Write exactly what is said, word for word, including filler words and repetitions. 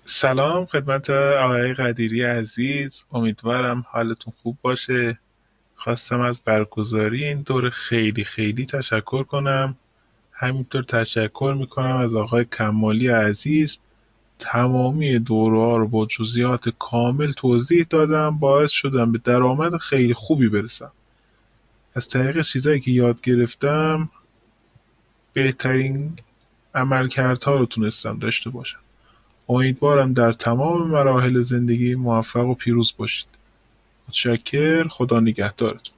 سلام خدمت آقای قدیری عزیز، امیدوارم حالتون خوب باشه. خواستم از برگزاری این دوره خیلی خیلی تشکر کنم. همینطور تشکر میکنم از آقای کمالی عزیز. تمامی دوره ها رو با جزئیات کامل توضیح دادم، باعث شدم به درآمد خیلی خوبی برسم. از طریق چیزایی که یاد گرفتم بهترین عملکردها رو تونستم داشته باشم. امیدوارم در تمام مراحل زندگی موفق و پیروز باشید. متشکر، خدا نگهدارتون.